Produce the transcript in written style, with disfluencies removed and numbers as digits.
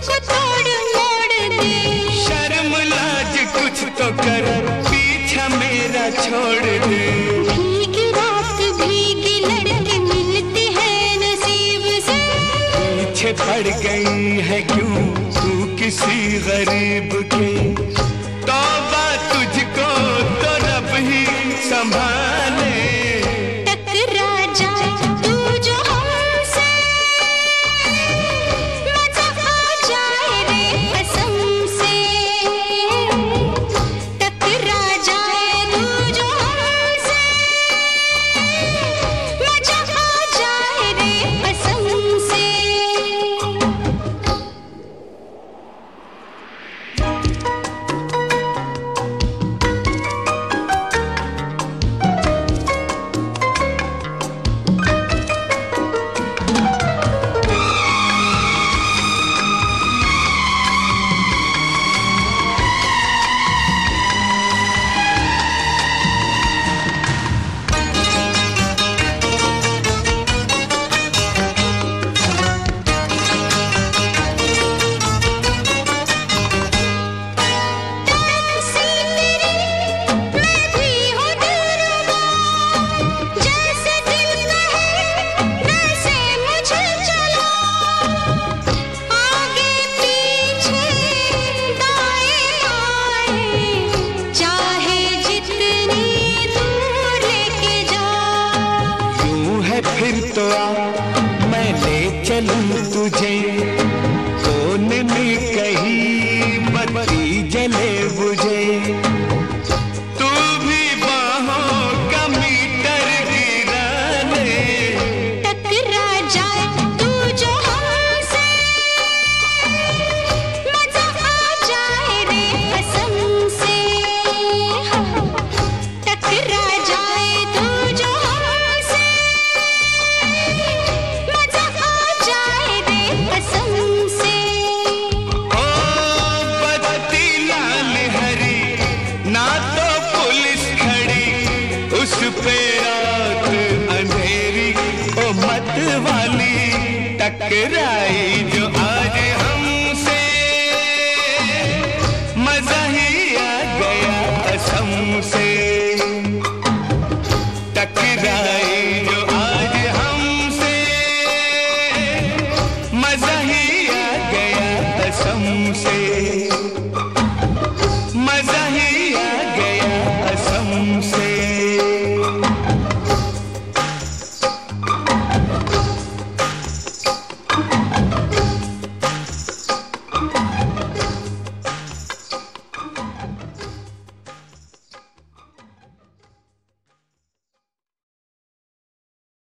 मुझको तोड़ मोड़ दे। शर्म लाज कुछ तो कर, पीछा मेरा छोड़ दे। भीगी रात भीगी लड़के मिलती है नसीब से। पीछे पड़ गई है क्यों तू किसी गरीब के। तौबा तुझको तो रब ही संभाले। टकरा जाए तू जो हमसे, मजा आ जाए रे कसम से। टकरा जाए तू जो हमसे, मजा आ जाए रे कसम से। फिर तो आ मैं ले चलूं तुझे, कोने में कहीं बत्ती जले बुझे। तू भी बाहों का मीटर गिरा ले। टकरा जाए तू जो हमसे, मजा आ जाए रे कसम से। टकरा जाए तू जो हमसे, मजा आ जाए रे कसम से। ओ बत्ती लाल हरी ना तो पुलिस खड़ी, उस पे रात अंधेरी ओ मत वाली। टकरा